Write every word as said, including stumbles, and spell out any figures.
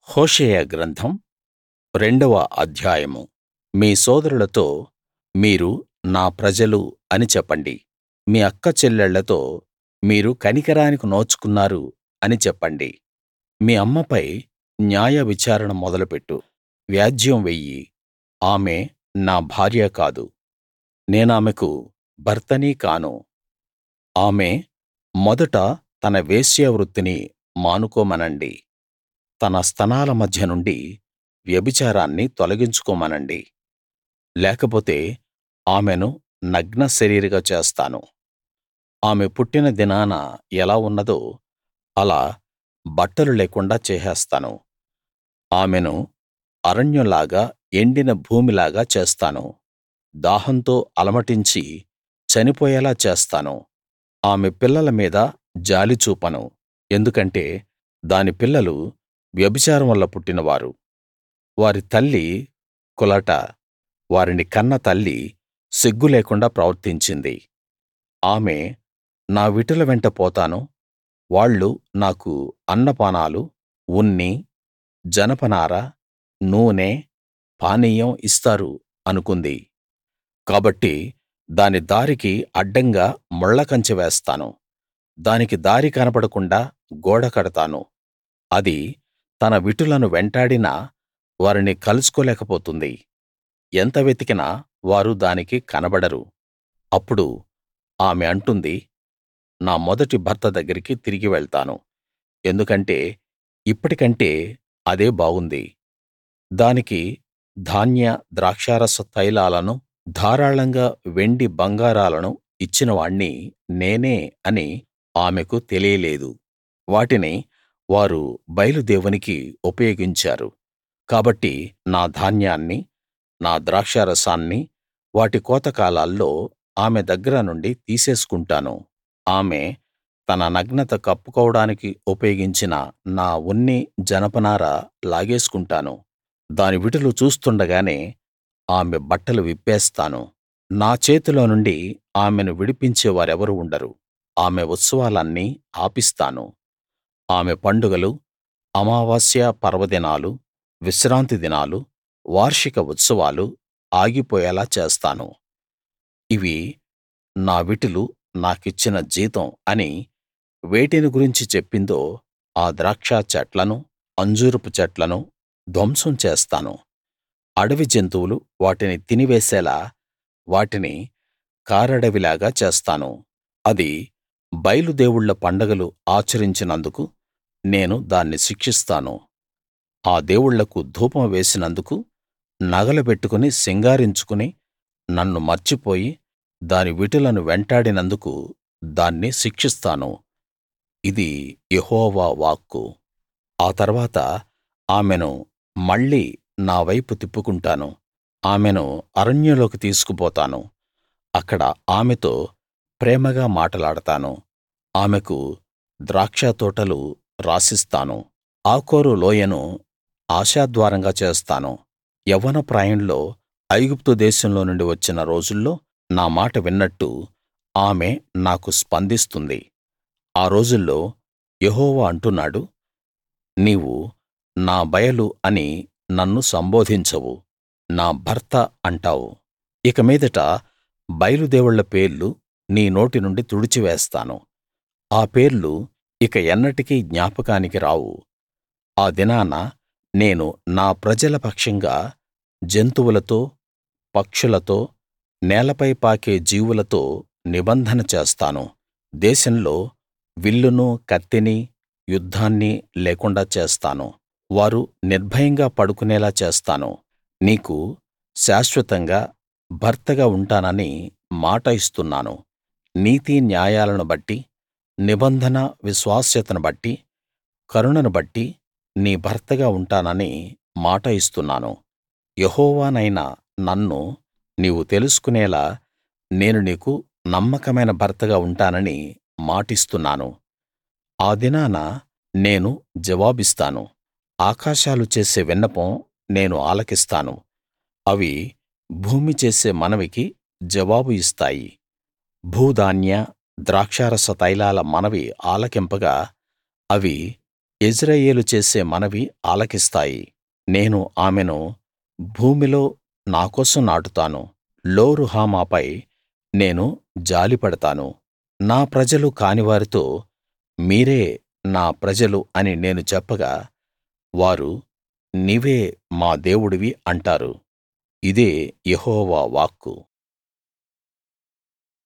హోషేయ గ్రంథం రెండవ అధ్యాయము మీ సోదరులతో మీరు నా ప్రజలు అని చెప్పండి మీ అక్కచెల్లెళ్ళతో మీరు కనికరానికి నోచుకున్నారు అని చెప్పండి మీ అమ్మపై న్యాయ విచారణ మొదలుపెట్టు వ్యాజ్యం వెయ్యి ఆమె నా భార్య కాదు నేనామెకు భర్తని కాను ఆమె మొదట తన వేశ్యావృత్తిని మానుకోమనండి తన స్తనాల మధ్య నుండి వ్యభిచారాన్ని తొలగించుకోమనండి లేకపోతే ఆమెను నగ్న శరీరిగా చేస్తాను ఆమె పుట్టిన దినాన ఎలా ఉన్నదో అలా బట్టలు లేకుండా చేసేస్తాను ఆమెను అరణ్యంలాగా ఎండిన భూమిలాగా చేస్తాను దాహంతో అలమటించి చనిపోయేలా చేస్తాను ఆమె పిల్లల మీద జాలి చూపను ఎందుకంటే దాని పిల్లలు వ్యభిచారం వల్ల పుట్టినవారు వారి తల్లి కులట వారిని కన్న తల్లి సిగ్గు లేకుండా ప్రవర్తించింది ఆమె నా విటుల వెంట పోతాను వాళ్ళు నాకు అన్నపానాలు ఉన్ని జనపనార నూనె పానీయం ఇస్తారు అనుకుంది కాబట్టి దాని దారికి అడ్డంగా ముళ్ళకంచె వేస్తాను దానికి దారి కనపడకుండా గోడ కడతాను అది తన విటులను వెంటాడినా వారిని కలుసుకోలేకపోతుంది ఎంత వెతికినా వారు దానికి కనబడరు అప్పుడు ఆమె అంటుంది నా మొదటి భర్త దగ్గరికి తిరిగి వెళ్తాను ఎందుకంటే ఇప్పటికంటే అదే బాగుంది దానికి ధాన్య ద్రాక్షారస తైలాలను ధారాళంగా వెండి బంగారాలను ఇచ్చినవాణ్ణి నేనే అని ఆమెకు తెలియలేదు వాటిని వారు బయలు దేవునికి ఉపయోగించారు కాబట్టి నా ధాన్యాన్ని నా ద్రాక్షారసాన్ని వాటి కోతకాలాల్లో ఆమె దగ్గర నుండి తీసేసుకుంటాను ఆమె తన నగ్నత కప్పుకోవడానికి ఉపయోగించిన నా ఉన్ని జనపనార లాగేసుకుంటాను దాని విటులు చూస్తుండగానే ఆమె బట్టలు విప్పేస్తాను నా చేతిలో నుండి ఆమెను విడిపించే వారెవరు ఉండరు ఆమె ఉత్సవాలన్నీ ఆపిస్తాను ఆమె పండుగలు అమావాస్య పర్వదినాలు విశ్రాంతి దినాలు వార్షిక ఉత్సవాలు ఆగిపోయేలా చేస్తాను ఇవి నా విటులు నాకిచ్చిన జీతం అని వేటిని గురించి చెప్పిందో ఆ ద్రాక్ష చెట్లను అంజూరపు చెట్లను ధ్వంసం చేస్తాను అడవి జంతువులు వాటిని తినివేసేలా వాటిని కారడవిలాగా చేస్తాను అది బయలు దేవుళ్ళ పండగలు ఆచరించినందుకు నేను దాన్ని శిక్షిస్తాను ఆ దేవుళ్ళకు ధూపం వేసినందుకు నగలు పెట్టుకుని సింగారించుకుని నన్ను మర్చిపోయి దాని విటులను వెంటాడినందుకు దాన్ని శిక్షిస్తాను ఇది యెహోవా వాక్కు ఆ తర్వాత ఆమెను మళ్ళీ నా వైపు తిప్పుకుంటాను ఆమెను అరణ్యంలోకి తీసుకుపోతాను అక్కడ ఆమెతో ప్రేమగా మాటలాడతాను ఆమెకు ద్రాక్షతోటలు రాసిస్తాను ఆకోరు లోయను ఆశాద్వారంగా చేస్తాను యవ్వన ప్రాయంలో ఐగుప్తు దేశంలో నుండి వచ్చిన రోజుల్లో నా మాట విన్నట్టు ఆమె నాకు స్పందిస్తుంది ఆ రోజుల్లో యెహోవా అంటున్నాడు నీవు నా బయలు అని నన్ను సంబోధించవు నా భర్త అంటావు ఇక మీదట బయలు దేవుళ్ళ పేర్లు నీ నోటి నుండి తుడిచివేస్తాను ఆ పేర్లు ఇక ఎన్నటికీ జ్ఞాపకానికి రావు ఆ దినాన నేను నా ప్రజల పక్షంగా జంతువులతో పక్షులతో నేలపై పాకే జీవులతో నిబంధన చేస్తాను దేశంలో విల్లును కత్తిని యుద్ధాన్ని లేకుండా చేస్తాను వారు నిర్భయంగా పడుకునేలా చేస్తాను నీకు శాశ్వతంగా భర్తగా ఉంటానని మాట ఇస్తున్నాను నీతి న్యాయాలను బట్టి నిబంధన విశ్వాస్యతను బట్టి కరుణను బట్టి నీ భర్తగా ఉంటానని మాట ఇస్తున్నాను యెహోవానైన నన్ను నీవు తెలుసుకునేలా నేను నీకు నమ్మకమైన భర్తగా ఉంటానని మాటిస్తున్నాను ఆ దినాన నేను జవాబిస్తాను ఆకాశాలు చేసే విన్నపం నేను ఆలకిస్తాను అవి భూమి చేసే మనవికి జవాబు ఇస్తాయి భూధాన్య ద్రాక్షారస తైలాల మనవి ఆలకింపగా అవి యెజ్రెయేలు చేసే మనవి ఆలకిస్తాయి. నేను ఆమెను భూమిలో నా కోసం నాటుతాను. లో రుహమాపై నేను జాలిపడతాను. నా ప్రజలు కానివారితో మీరే నా ప్రజలు అని నేను చెప్పగా వారు నీవే మా దేవుడివి అంటారు. ఇదే యెహోవా వాక్కు.